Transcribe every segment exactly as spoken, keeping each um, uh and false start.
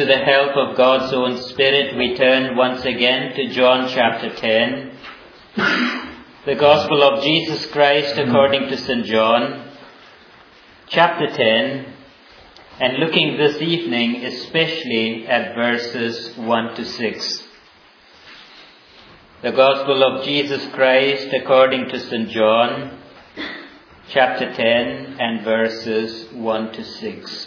to the help of God's own Spirit, we turn once again to John chapter ten, the Gospel of Jesus Christ according to Saint John, chapter ten, and looking this evening especially at verses one to six. The Gospel of Jesus Christ according to Saint John, chapter ten, and verses one to six.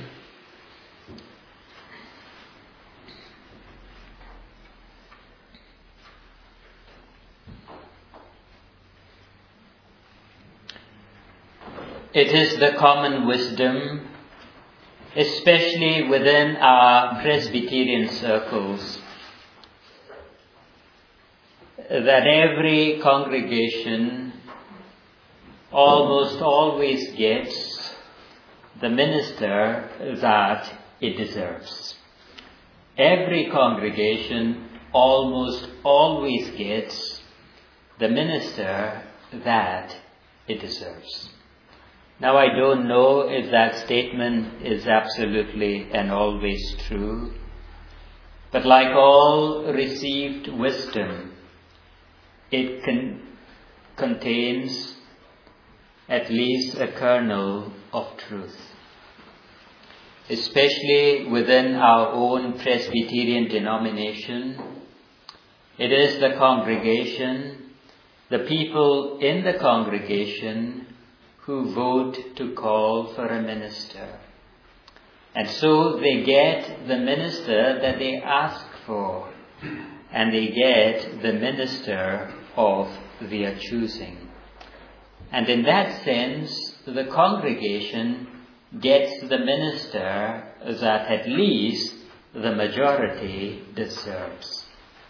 It is the common wisdom, especially within our Presbyterian circles, that every congregation almost always gets the minister that it deserves. Every congregation almost always gets the minister that it deserves. Now, I don't know if that statement is absolutely and always true, but like all received wisdom, it con- contains at least a kernel of truth, especially within our own Presbyterian denomination. It is the congregation, the people in the congregation who vote to call for a minister. And so they get the minister that they ask for, and they get the minister of their choosing. And in that sense, the congregation gets the minister that at least the majority deserves.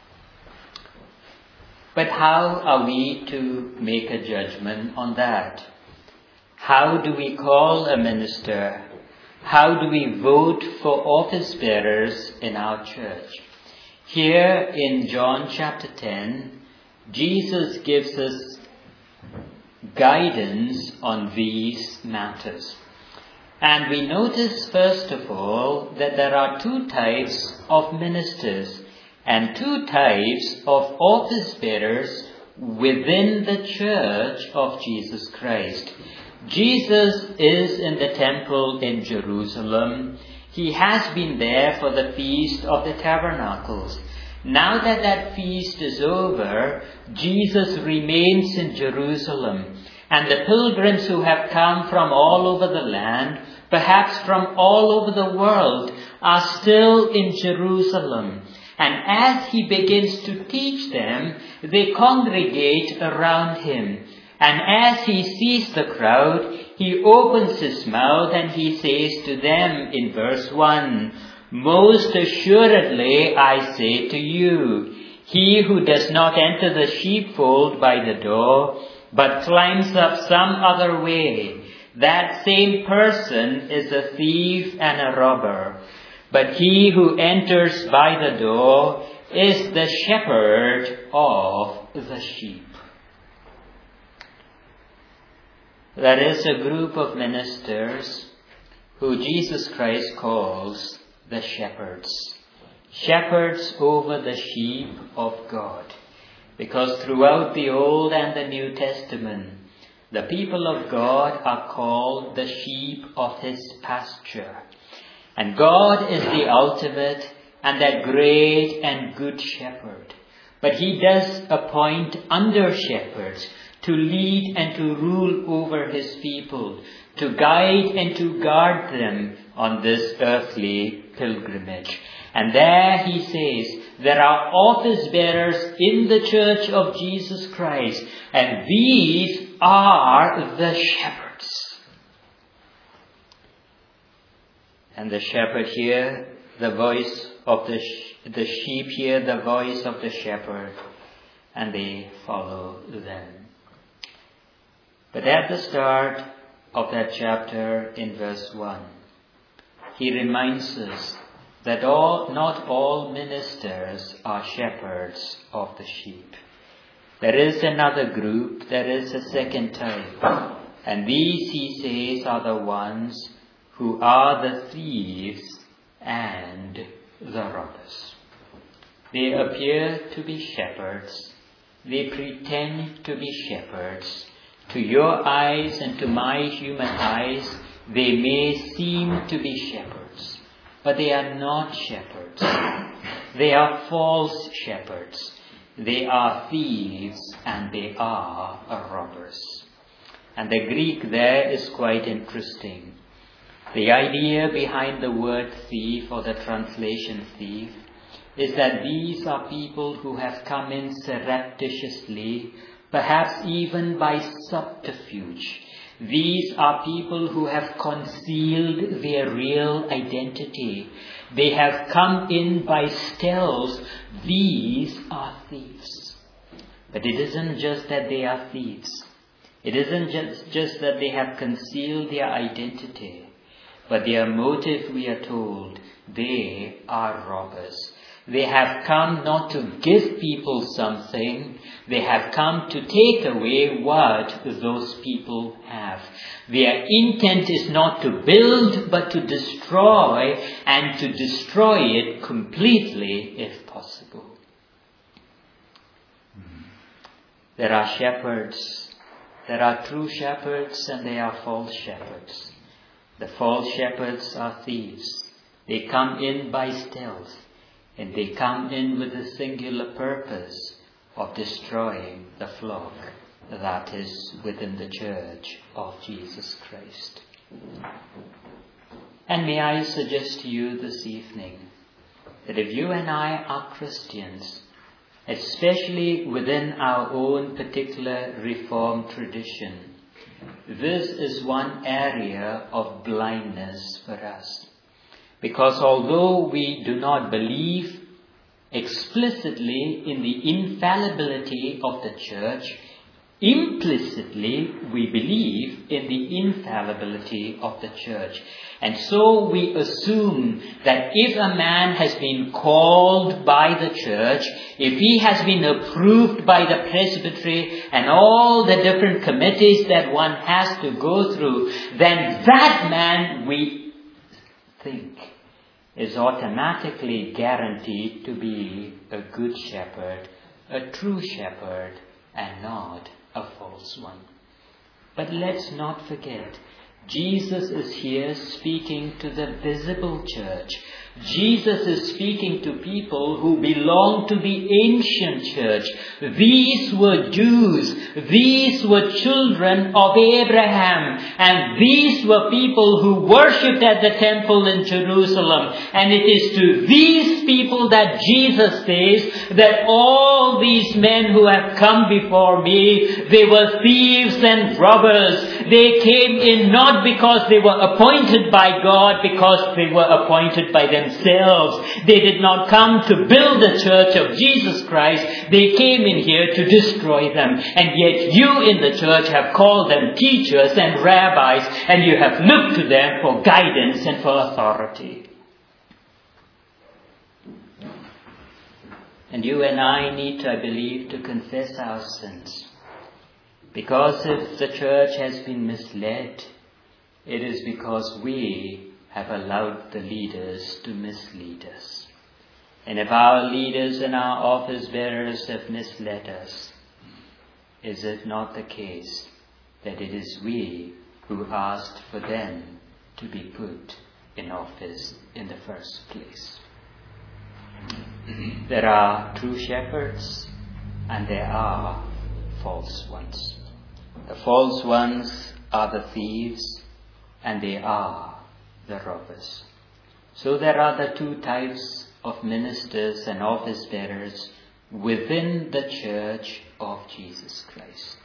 But how are we to make a judgment on that? How do we call a minister? How do we vote for office bearers in our church? Here in John chapter ten, Jesus gives us guidance on these matters. And we notice first of all that there are two types of ministers and two types of office bearers within the church of Jesus Christ. Jesus is in the temple in Jerusalem. He has been there for the Feast of the Tabernacles. Now that that feast is over, Jesus remains in Jerusalem. And the pilgrims who have come from all over the land, perhaps from all over the world, are still in Jerusalem. And as he begins to teach them, they congregate around him. And as he sees the crowd, he opens his mouth and he says to them in verse one, "Most assuredly I say to you, he who does not enter the sheepfold by the door, but climbs up some other way, that same person is a thief and a robber. But he who enters by the door is the shepherd of the sheep." There is a group of ministers who Jesus Christ calls the shepherds. Shepherds over the sheep of God. Because throughout the Old and the New Testament, the people of God are called the sheep of his pasture. And God is the ultimate and that great and good shepherd. But he does appoint under shepherds to lead and to rule over his people, to guide and to guard them on this earthly pilgrimage. And there he says, there are office bearers in the church of Jesus Christ, and these are the shepherds. And the shepherd here, the voice of the, sh- the sheep hear the voice of the shepherd, and they follow them. But at the start of that chapter in verse one, he reminds us that all, not all ministers are shepherds of the sheep. There is another group, there is a second type, and these, he says, are the ones who are the thieves and the robbers. They appear to be shepherds. They pretend to be shepherds. To your eyes and to my human eyes, they may seem to be shepherds, but they are not shepherds. They are false shepherds. They are thieves and they are robbers. And the Greek there is quite interesting. The idea behind the word thief, or the translation thief, is that these are people who have come in surreptitiously, perhaps even by subterfuge. These are people who have concealed their real identity. They have come in by stealth. These are thieves. But it isn't just that they are thieves. It isn't just, just that they have concealed their identity. But their motive, we are told, they are robbers. They have come not to give people something. They have come to take away what those people have. Their intent is not to build, but to destroy, and to destroy it completely if possible. There are shepherds. There are true shepherds and there are false shepherds. The false shepherds are thieves. They come in by stealth. And they come in with the singular purpose of destroying the flock that is within the church of Jesus Christ. And may I suggest to you this evening that if you and I are Christians, especially within our own particular Reformed tradition, this is one area of blindness for us. Because although we do not believe explicitly in the infallibility of the church, implicitly we believe in the infallibility of the church. And so we assume that if a man has been called by the church, if he has been approved by the presbytery and all the different committees that one has to go through, then that man, we think, is automatically guaranteed to be a good shepherd, a true shepherd, and not a false one. But let's not forget, Jesus is here speaking to the visible church. Jesus is speaking to people who belong to the ancient church. These were Jews. These were children of Abraham. And these were people who worshipped at the temple in Jerusalem. And it is to these people that Jesus says that all these men who have come before me, they were thieves and robbers. They came in not because they were appointed by God, because they were appointed by themselves. They did not come to build the church of Jesus Christ. They came in here to destroy them. And yet you in the church have called them teachers and rabbis, and you have looked to them for guidance and for authority. And you and I need, I believe, to confess our sins. Because if the church has been misled, it is because we have allowed the leaders to mislead us. And if our leaders and our office bearers have misled us, is it not the case that it is we who asked for them to be put in office in the first place? There are true shepherds and there are false ones. The false ones are the thieves and they are the robbers. So there are the two types of ministers and office bearers within the church of Jesus Christ.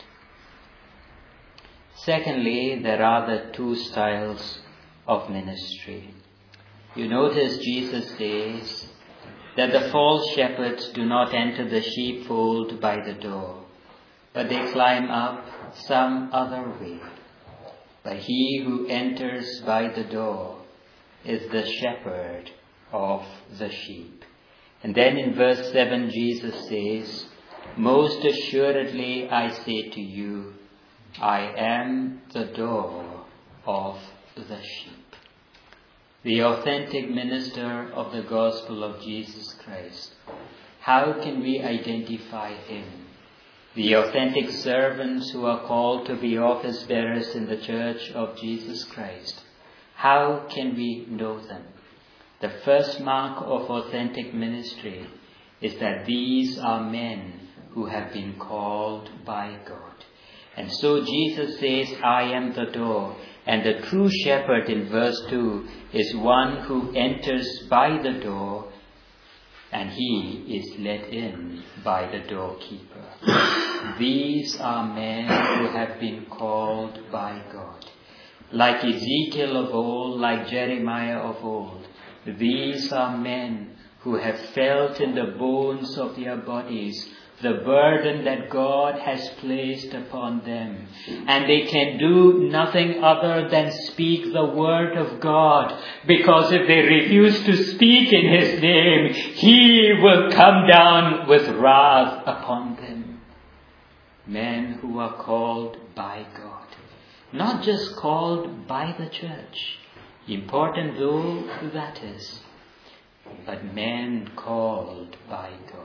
Secondly, there are the two styles of ministry. You notice Jesus says that the false shepherds do not enter the sheepfold by the door, but they climb up some other way. But he who enters by the door is the shepherd of the sheep. And then in verse seven, Jesus says, most assuredly I say to you, I am the door of the sheep. the authentic minister of the gospel of Jesus Christ. How can we identify him? The authentic servants who are called to be office bearers in the church of Jesus Christ. How can we know them? The first mark of authentic ministry is that these are men who have been called by God. And so Jesus says, I am the door. And the true shepherd in verse two is one who enters by the door, and he is let in by the doorkeeper. These are men who have been called by God. Like Ezekiel of old, like Jeremiah of old, these are men who have felt in the bones of their bodies the burden that God has placed upon them. And they can do nothing other than speak the word of God. Because if they refuse to speak in his name, he will come down with wrath upon them. Men who are called by God. Not just called by the church. Important though that is. But men called by God.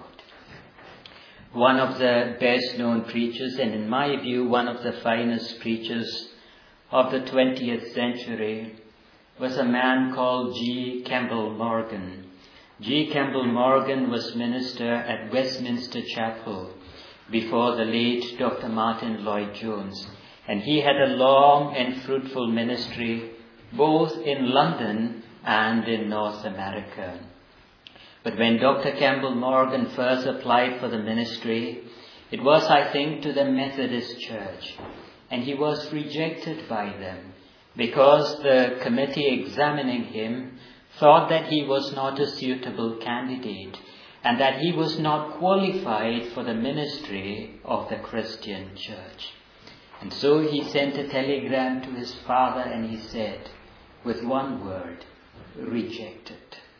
One of the best known preachers, and in my view one of the finest preachers of the twentieth century, was a man called G. Campbell Morgan. G. Campbell Morgan was minister at Westminster Chapel before the late Doctor Martin Lloyd-Jones. And he had a long and fruitful ministry both in London and in North America. But when Doctor Campbell Morgan first applied for the ministry, it was, I think, to the Methodist Church. And he was rejected by them because the committee examining him thought that he was not a suitable candidate and that he was not qualified for the ministry of the Christian church. And so he sent a telegram to his father and he said, with one word, rejected.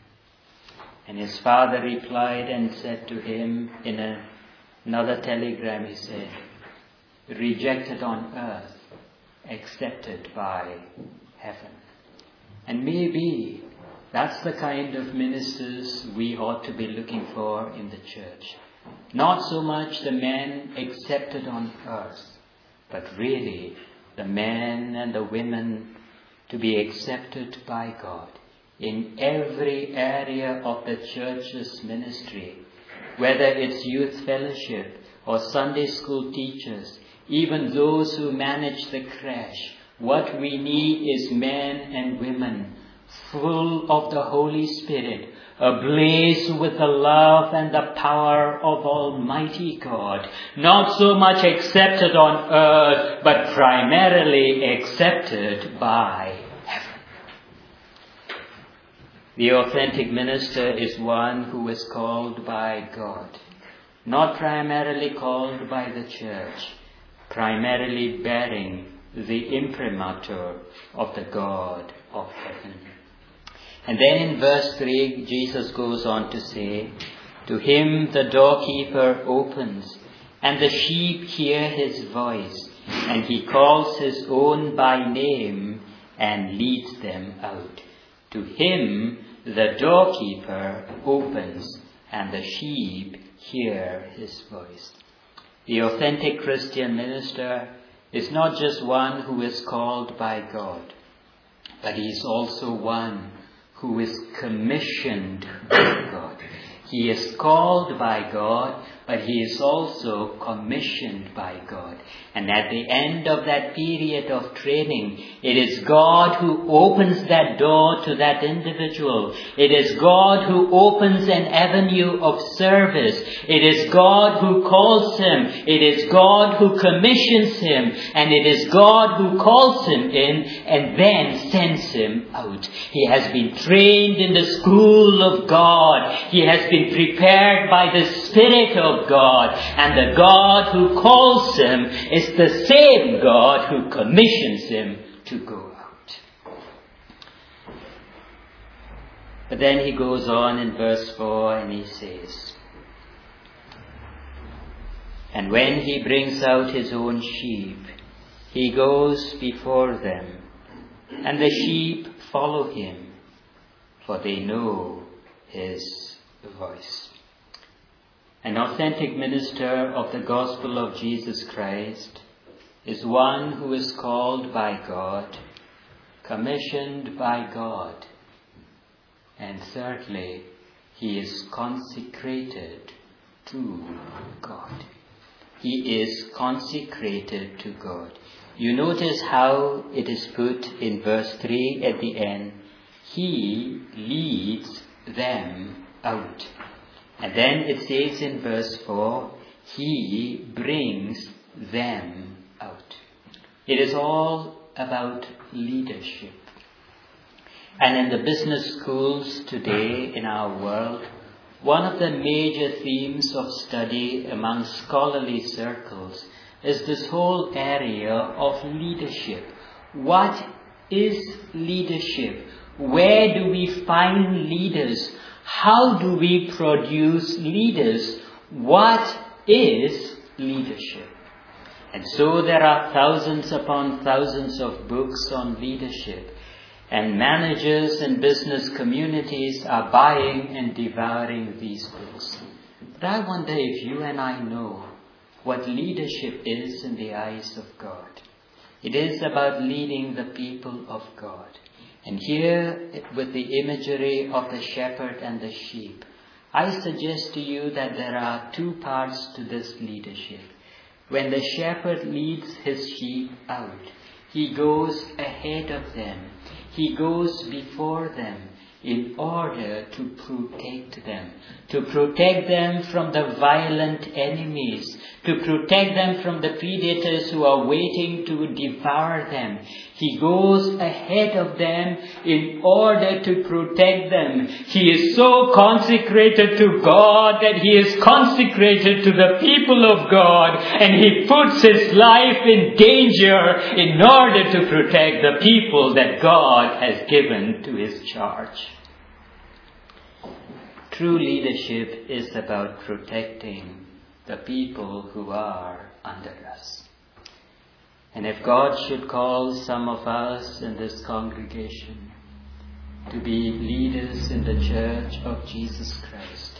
And his father replied and said to him in a, another telegram, he said, rejected on earth, accepted by heaven. And maybe that's the kind of ministers we ought to be looking for in the church. Not so much the men accepted on earth, but really the men and the women to be accepted by God. In every area of the church's ministry, whether it's youth fellowship or Sunday school teachers, even those who manage the creche, what we need is men and women full of the Holy Spirit, ablaze with the love and the power of Almighty God, not so much accepted on earth, but primarily accepted by the authentic minister is one who is called by God, not primarily called by the church, primarily bearing the imprimatur of the God of heaven. And then in verse three, Jesus goes on to say, to him the doorkeeper opens, and the sheep hear his voice, and he calls his own by name and leads them out. To him the doorkeeper opens, and the sheep hear his voice. The authentic Christian minister is not just one who is called by God, but he is also one who is commissioned by God. He is called by God, but he is also commissioned by God. And at the end of that period of training, it is God who opens that door to that individual. It is God who opens an avenue of service. It is God who calls him. It is God who commissions him. And it is God who calls him in and then sends him out. He has been trained in the school of God. He has been prepared by the Spirit of God. And the God who calls him is the same God who commissions him to go out. But then he goes on in verse four and he says, and when he brings out his own sheep, he goes before them, and the sheep follow him, for they know his voice. An authentic minister of the gospel of Jesus Christ is one who is called by God, commissioned by God, and thirdly, he is consecrated to God. He is consecrated to God. You notice how it is put in verse three at the end. He leads them out. And then it says in verse four, he brings them out. It is all about leadership. And in the business schools today in our world, one of the major themes of study among scholarly circles is this whole area of leadership. What is leadership? Where do we find leaders? How do we produce leaders? What is leadership? And so there are thousands upon thousands of books on leadership. And managers and business communities are buying and devouring these books. But I wonder if you and I know what leadership is in the eyes of God. It is about leading the people of God. And here, with the imagery of the shepherd and the sheep, I suggest to you that there are two parts to this leadership. When the shepherd leads his sheep out, he goes ahead of them. He goes before them in order to protect them. To protect them from the violent enemies. To protect them from the predators who are waiting to devour them. He goes ahead of them in order to protect them. He is so consecrated to God that he is consecrated to the people of God, and he puts his life in danger in order to protect the people that God has given to his charge. True leadership is about protecting the people who are under us. And if God should call some of us in this congregation to be leaders in the church of Jesus Christ,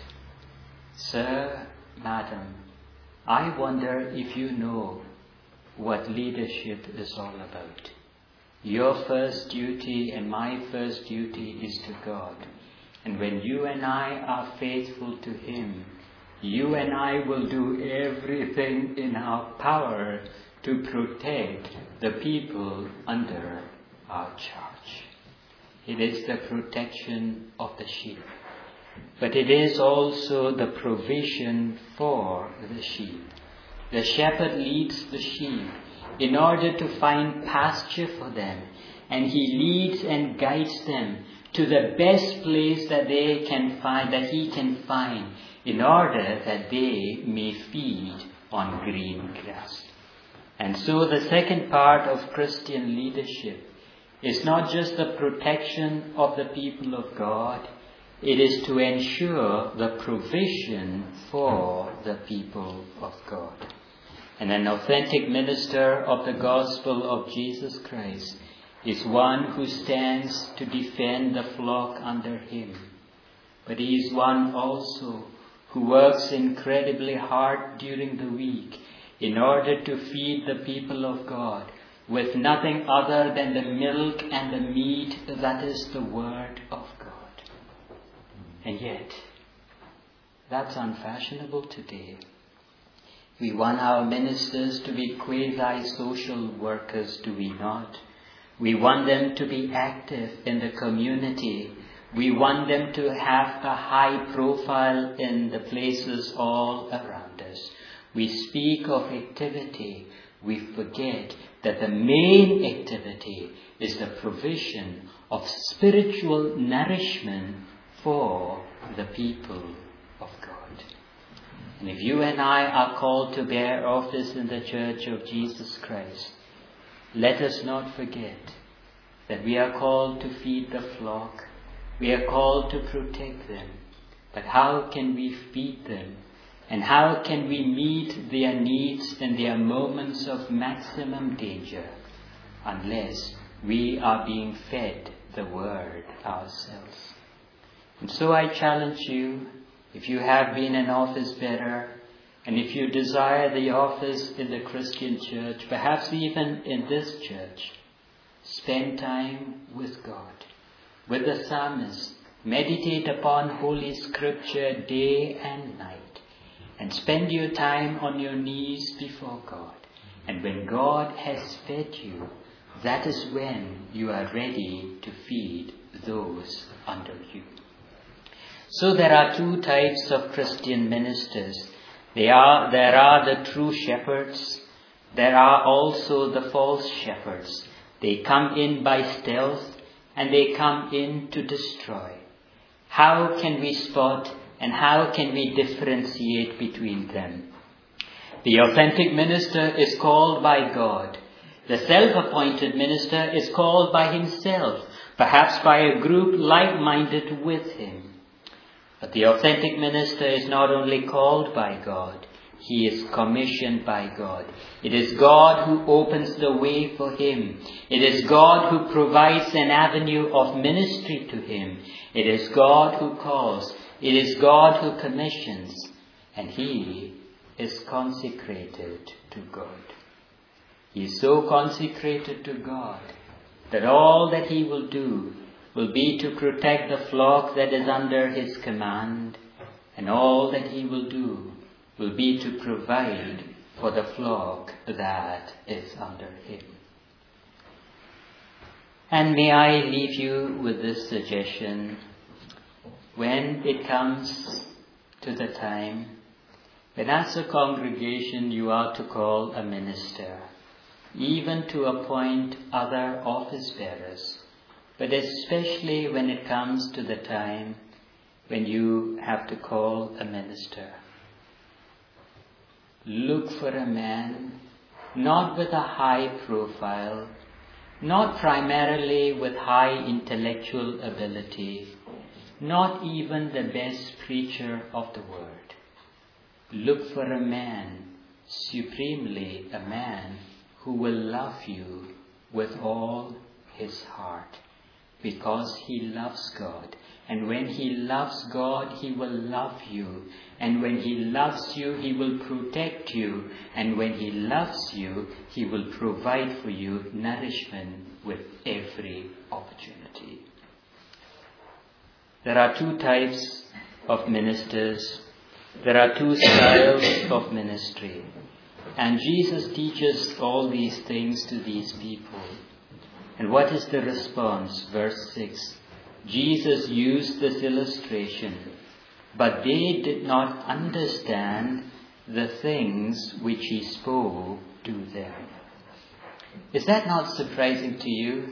sir, madam, I wonder if you know what leadership is all about. Your first duty and my first duty is to God. And when you and I are faithful to him, you and I will do everything in our power to protect the people under our charge. It is the protection of the sheep. But it is also the provision for the sheep. The shepherd leads the sheep in order to find pasture for them. And he leads and guides them to the best place that they can find, that he can find, in order that they may feed on green grass. And so the second part of Christian leadership is not just the protection of the people of God, it is to ensure the provision for the people of God. And an authentic minister of the gospel of Jesus Christ is one who stands to defend the flock under him. But he is one also who works incredibly hard during the week in order to feed the people of God with nothing other than the milk and the meat that is the Word of God. And yet, that's unfashionable today. We want our ministers to be quasi-social workers, do we not? We want them to be active in the community. We want them to have a high profile in the places all around us. We speak of activity. We forget that the main activity is the provision of spiritual nourishment for the people of God. And if you and I are called to bear office in the Church of Jesus Christ, let us not forget that we are called to feed the flock. We are called to protect them. But how can we feed them? And how can we meet their needs in their moments of maximum danger unless we are being fed the Word ourselves? And so I challenge you, if you have been an office bearer, and if you desire the office in the Christian church, perhaps even in this church, spend time with God. With the psalmist, meditate upon Holy Scripture day and night, and spend your time on your knees before God. And when God has fed you, that is when you are ready to feed those under you. So there are two types of Christian ministers. They are, there are the true shepherds. There are also the false shepherds. They come in by stealth and they come in to destroy. How can we spot and how can we differentiate between them? The authentic minister is called by God. The self-appointed minister is called by himself, perhaps by a group like-minded with him. But the authentic minister is not only called by God, he is commissioned by God. It is God who opens the way for him. It is God who provides an avenue of ministry to him. It is God who calls. It is God who commissions. And he is consecrated to God. He is so consecrated to God that all that he will do will be to protect the flock that is under his command, and all that he will do will be to provide for the flock that is under him. And may I leave you with this suggestion: when it comes to the time when as a congregation you are to call a minister, even to appoint other office bearers, but especially when it comes to the time when you have to call a minister, look for a man not with a high profile, not primarily with high intellectual ability, not even the best preacher of the word. Look for a man, supremely a man, who will love you with all his heart, because he loves God. And when he loves God, he will love you. And when he loves you, he will protect you. And when he loves you, he will provide for you nourishment with every opportunity. There are two types of ministers. There are two styles of ministry. And Jesus teaches all these things to these people. And what is the response? Verse six. Jesus used this illustration, but they did not understand the things which he spoke to them. Is that not surprising to you?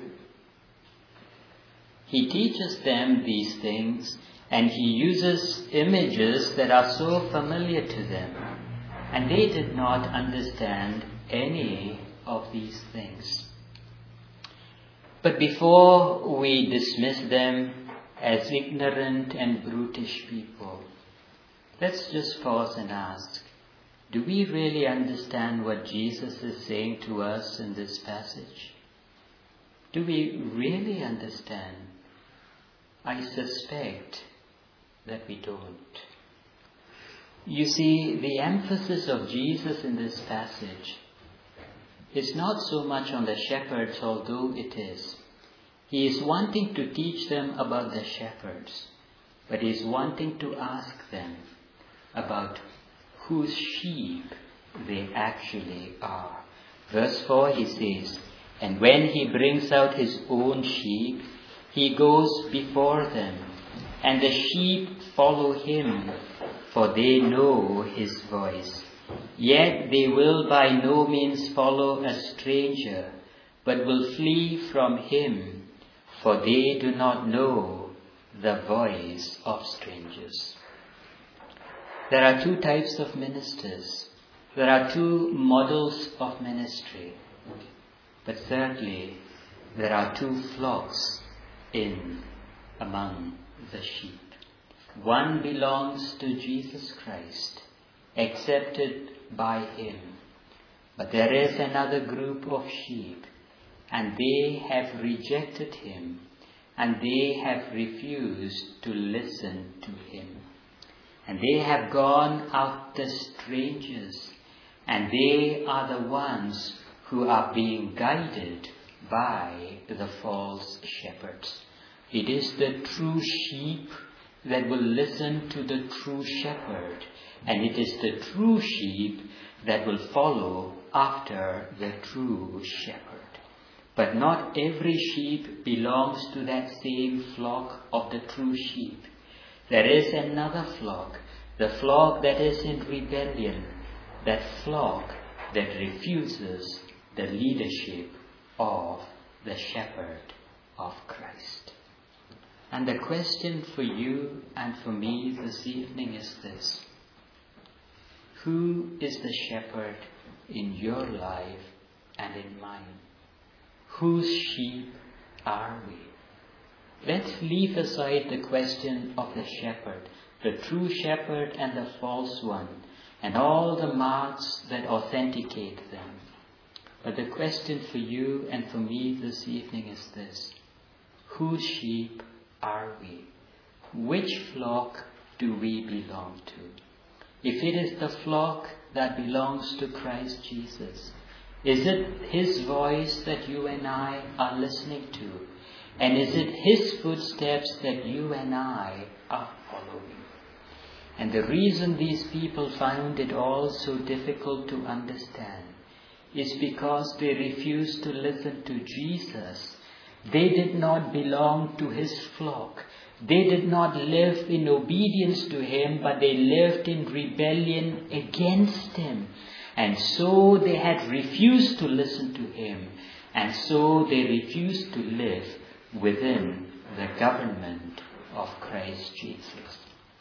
He teaches them these things, and he uses images that are so familiar to them, and they did not understand any of these things. But before we dismiss them as ignorant and brutish people, let's just pause and ask, do we really understand what Jesus is saying to us in this passage? Do we really understand? I suspect that we don't. You see, the emphasis of Jesus in this passage is not so much on the shepherds, although it is. He is wanting to teach them about the shepherds, but he is wanting to ask them about whose sheep they actually are. Verse four, he says, "And when he brings out his own sheep, he goes before them, and the sheep follow him, for they know his voice. Yet they will by no means follow a stranger, but will flee from him, for they do not know the voice of strangers." There are two types of ministers. There are two models of ministry. But thirdly, there are two flocks in among the sheep. One belongs to Jesus Christ, accepted by him. But there is another group of sheep, and they have rejected him. and they have refused to listen to him. And they have gone after strangers, and they are the ones who are being guided by the false shepherds. It is the true sheep that will listen to the true shepherd, and it is the true sheep that will follow after the true shepherd. But not every sheep belongs to that same flock of the true sheep. There is another flock, the flock that is in rebellion, that flock that refuses the leadership of the shepherd of Christ. And the question for you and for me this evening is this: who is the shepherd in your life and in mine? Whose sheep are we? Let's leave aside the question of the shepherd, the true shepherd and the false one, and all the marks that authenticate them. But the question for you and for me this evening is this: whose sheep are we? Which flock do we belong to? If it is the flock that belongs to Christ Jesus, is it his voice that you and I are listening to? And is it his footsteps that you and I are following? And the reason these people found it all so difficult to understand is because they refused to listen to Jesus. They did not belong to his flock. They did not live in obedience to him, but they lived in rebellion against him. And so they had refused to listen to him. And so they refused to live within the government of Christ Jesus.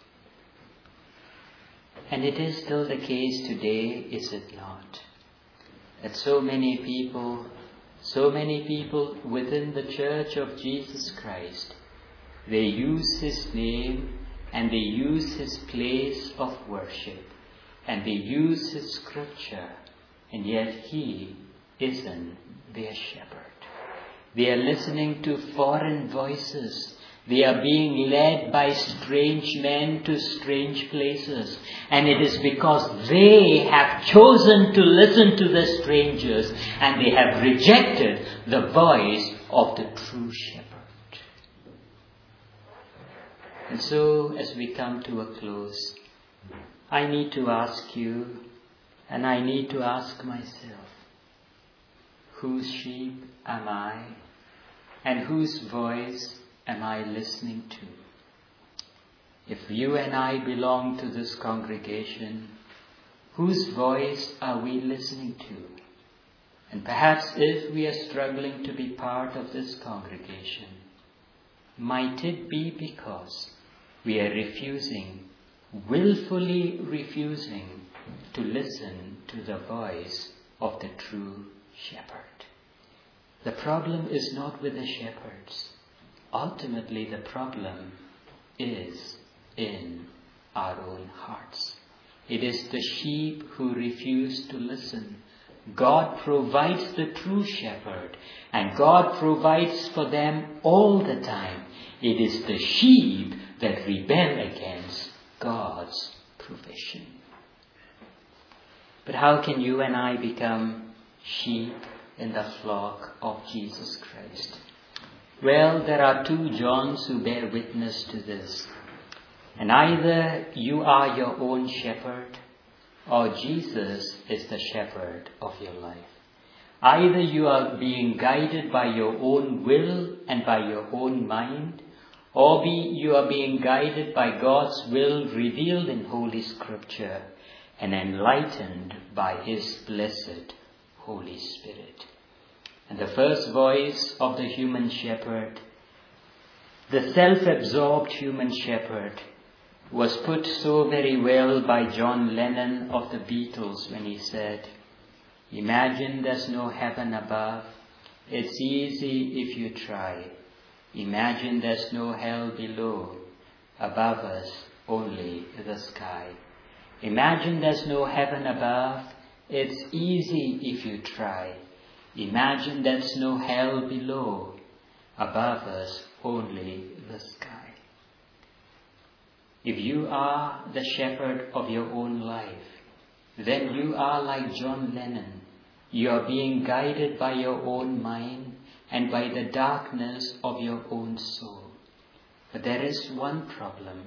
And it is still the case today, is it not? That so many people, so many people within the Church of Jesus Christ, they use his name and they use his place of worship and they use his scripture, and yet he isn't their shepherd. They are listening to foreign voices. They are being led by strange men to strange places. And it is because they have chosen to listen to the strangers and they have rejected the voice of the true shepherd. And so, as we come to a close, I need to ask you, and I need to ask myself, whose sheep am I? And whose voice am I listening to? If you and I belong to this congregation, whose voice are we listening to? And perhaps if we are struggling to be part of this congregation, might it be because we are refusing, willfully refusing to listen to the voice of the true shepherd? The problem is not with the shepherds. Ultimately, the problem is in our own hearts. It is the sheep who refuse to listen. God provides the true shepherd, and God provides for them all the time. It is the sheep that rebel against God's provision. But how can you and I become sheep in the flock of Jesus Christ? Well, there are two Johns who bear witness to this. And either you are your own shepherd, or Jesus is the shepherd of your life. Either you are being guided by your own will and by your own mind, or be, you are being guided by God's will revealed in Holy Scripture and enlightened by his blessed Holy Spirit. And the first voice of the human shepherd, the self-absorbed human shepherd, was put so very well by John Lennon of the Beatles when he said, "Imagine there's no heaven above. It's easy if you try. Imagine there's no hell below. Above us, only the sky. Imagine there's no heaven above. It's easy if you try. Imagine there's no hell below. above us only the sky. If you are the shepherd of your own life, then you are like John Lennon. You are being guided by your own mind and by the darkness of your own soul. But there is one problem.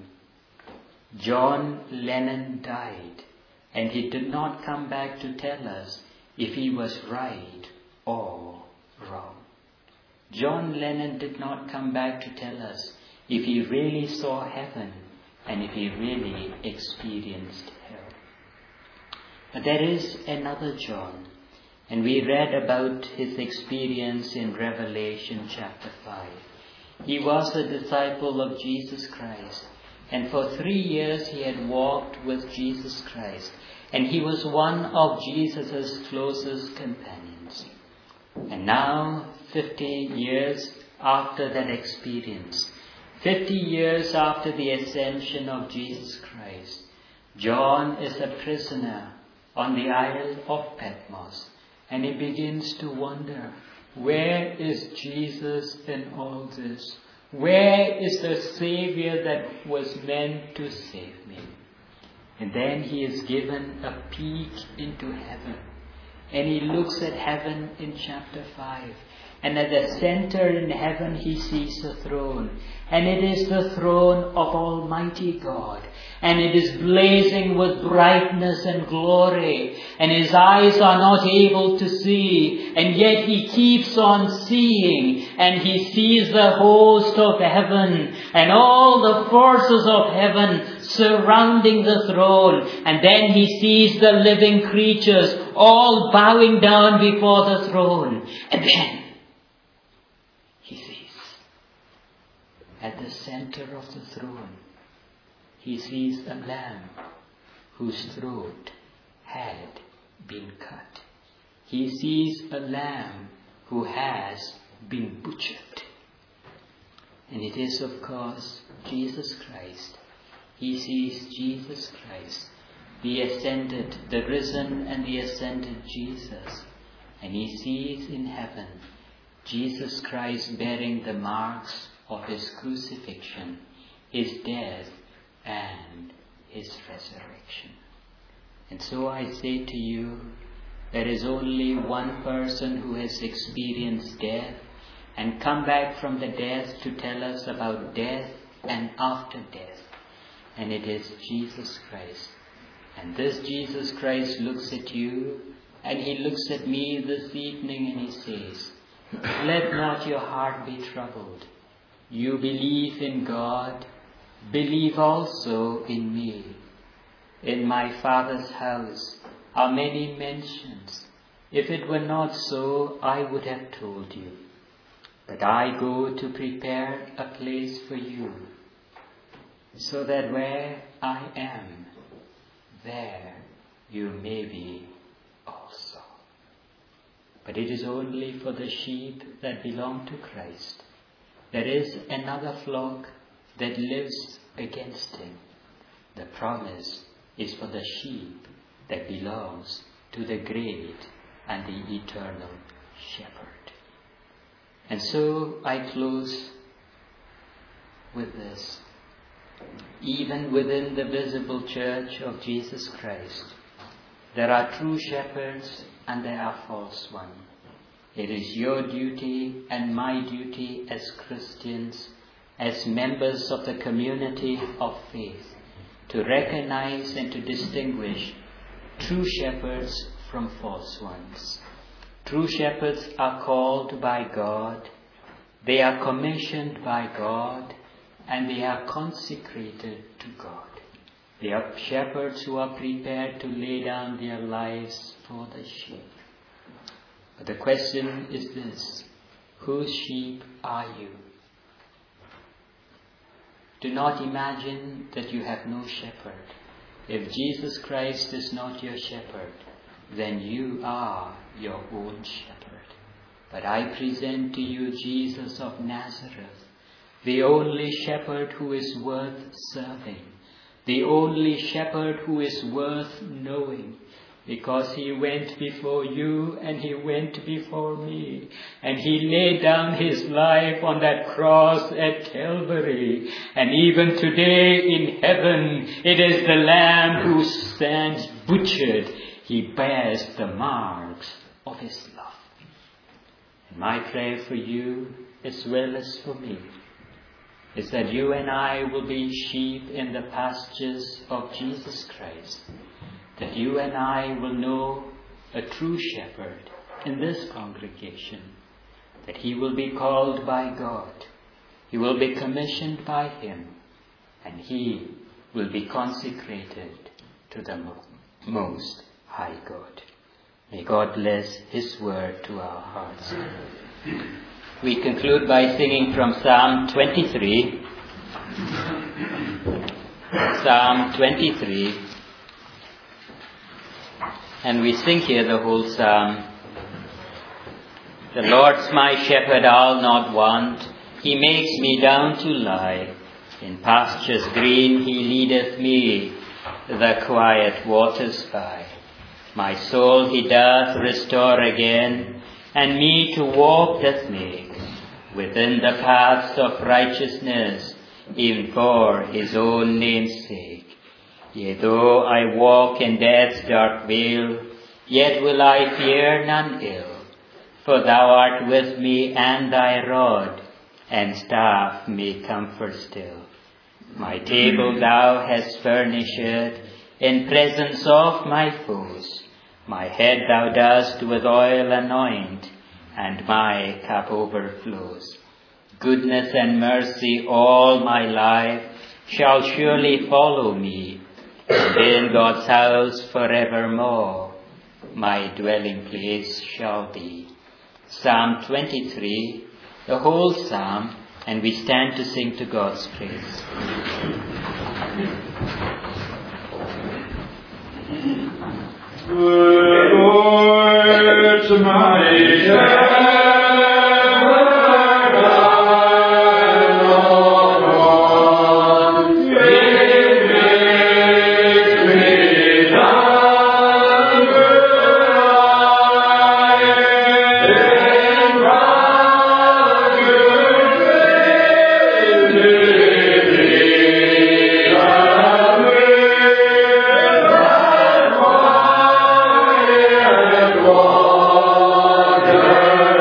John Lennon died, and he did not come back to tell us if he was right or wrong. John Lennon did not come back to tell us if he really saw heaven and if he really experienced hell. But there is another John, and we read about his experience in Revelation chapter five. He was a disciple of Jesus Christ, and for three years he had walked with Jesus Christ, and he was one of Jesus' closest companions. And now, fifty years after that experience, fifty years after the ascension of Jesus Christ, John is a prisoner on the Isle of Patmos, and he begins to wonder, where is Jesus in all this? Where is the Savior that was meant to save me? And then he is given a peek into heaven. And he looks at heaven in chapter five. And at the center in heaven he sees a throne. And it is the throne of Almighty God. And it is blazing with brightness and glory. And his eyes are not able to see. And yet he keeps on seeing. And he sees the host of heaven. And all the forces of heaven surrounding the throne. And then he sees the living creatures all bowing down before the throne. And then he sees at the center of the throne, he sees a lamb whose throat had been cut. He sees a lamb who has been butchered. And it is, of course, Jesus Christ. He sees Jesus Christ, the ascended, the risen and the ascended Jesus. And he sees in heaven Jesus Christ bearing the marks of his crucifixion, his death, and his resurrection. And so I say to you, there is only one person who has experienced death and come back from the death to tell us about death and after death. And it is Jesus Christ. And this Jesus Christ looks at you and he looks at me this evening and he says, let not your heart be troubled. You believe in God, believe also in me. In my Father's house are many mansions. If it were not so, I would have told you. But I go to prepare a place for you, so that where I am, there you may be also. But it is only for the sheep that belong to Christ. There is another flock that lives against him. The promise is for the sheep that belongs to the great and the eternal shepherd. And so I close with this. Even within the visible church of Jesus Christ, there are true shepherds and there are false ones. It is your duty and my duty as Christians, as members of the community of faith, to recognize and to distinguish true shepherds from false ones. True shepherds are called by God, they are commissioned by God, and they are consecrated to God. They are shepherds who are prepared to lay down their lives for the sheep. But the question is this: whose sheep are you? Do not imagine that you have no shepherd. If Jesus Christ is not your shepherd, then you are your own shepherd. But I present to you Jesus of Nazareth, the only shepherd who is worth serving, the only shepherd who is worth knowing, because he went before you and he went before me. And he laid down his life on that cross at Calvary. And even today in heaven, it is the Lamb who stands butchered. He bears the marks of his love. And my prayer for you, as well as for me, is that you and I will be sheep in the pastures of Jesus Christ. That you and I will know a true shepherd in this congregation. That he will be called by God. He will be commissioned by him. And he will be consecrated to the Most High God. May God bless his word to our hearts. We conclude by singing from Psalm twenty-three. Psalm twenty-three. And we sing here the whole psalm. The Lord's my shepherd, I'll not want. He makes me down to lie. In pastures green he leadeth me, the quiet waters by. My soul he doth restore again, and me to walk doth make within the paths of righteousness, even for his own name's sake. Yea, though I walk in death's dark vale, yet will I fear none ill, for thou art with me, and thy rod and staff me comfort still. My table thou hast furnished in presence of my foes. My head thou dost with oil anoint, and my cup overflows. Goodness and mercy all my life shall surely follow me, and in God's house forevermore my dwelling place shall be. Psalm twenty-three, the whole psalm, and we stand to sing to God's praise. The Lord's my shepherd. Water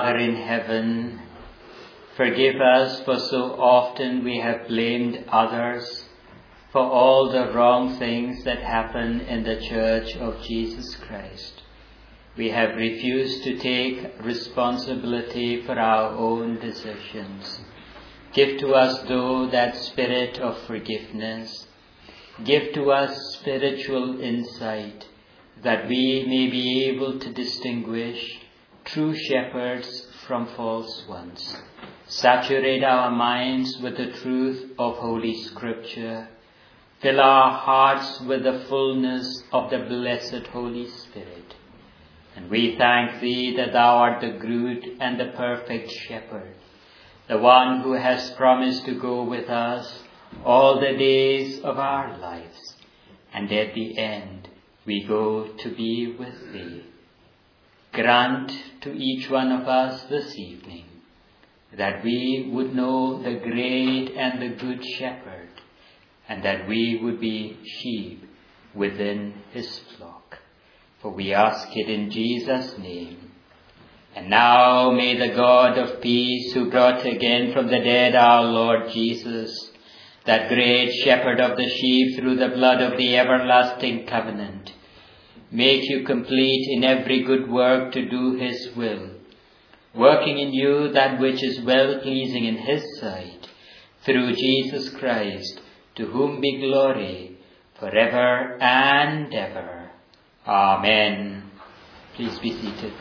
Father in heaven, forgive us for so often we have blamed others for all the wrong things that happen in the Church of Jesus Christ. We have refused to take responsibility for our own decisions. Give to us, though, that spirit of forgiveness. Give to us spiritual insight, that we may be able to distinguish true shepherds from false ones. Saturate our minds with the truth of Holy Scripture. Fill our hearts with the fullness of the blessed Holy Spirit. And we thank Thee that Thou art the good and the perfect shepherd, the one who has promised to go with us all the days of our lives, and at the end we go to be with Thee. Grant to each one of us this evening that we would know the great and the good shepherd, and that we would be sheep within his flock. For we ask it in Jesus' name. And now may the God of peace, who brought again from the dead our Lord Jesus, that great shepherd of the sheep through the blood of the everlasting covenant, make you complete in every good work to do his will, working in you that which is well-pleasing in his sight, through Jesus Christ, to whom be glory forever and ever. Amen. Please be seated.